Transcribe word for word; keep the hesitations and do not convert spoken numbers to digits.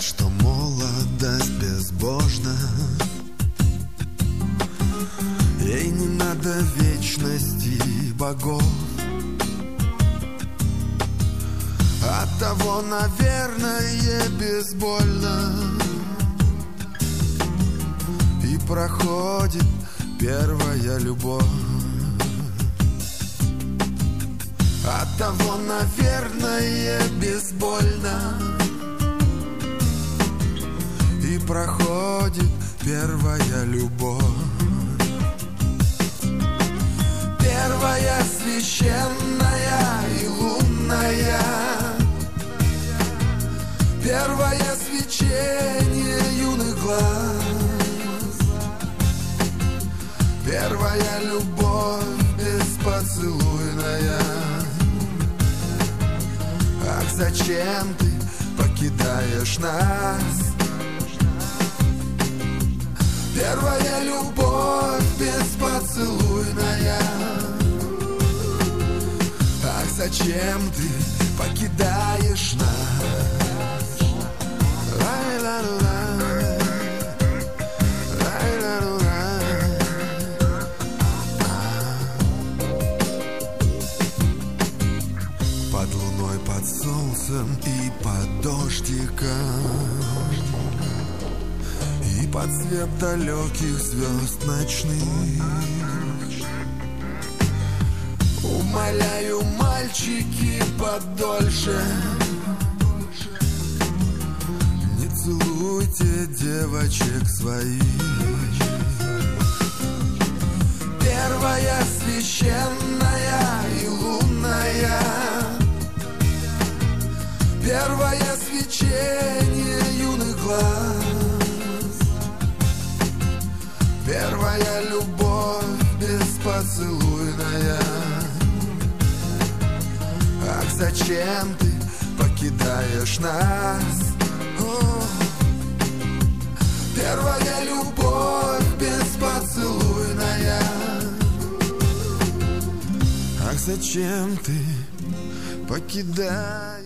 Говорят, что молодость безбожна, ей не надо вечности богов. Оттого, наверное, безбольно и проходит первая любовь. Оттого, наверное, безбольно и проходит первая любовь. Первая священная и лунная, первое свечение юных глаз, первая любовь беспоцелуйная. Ах, зачем ты покидаешь нас? Первая любовь беспоцелуйная. Ах, зачем ты покидаешь нас? Под луной, под солнцем и под дождиком, и под свет далеких звезд ночных. Умоляю, мальчики, подольше не целуйте девочек своих. Первая священная и лунная, первое свечение юных глаз, первая любовь беспоцелуйная. Ах, зачем ты покидаешь нас? О, первая любовь беспоцелуйная. Ах, зачем ты покидаешь?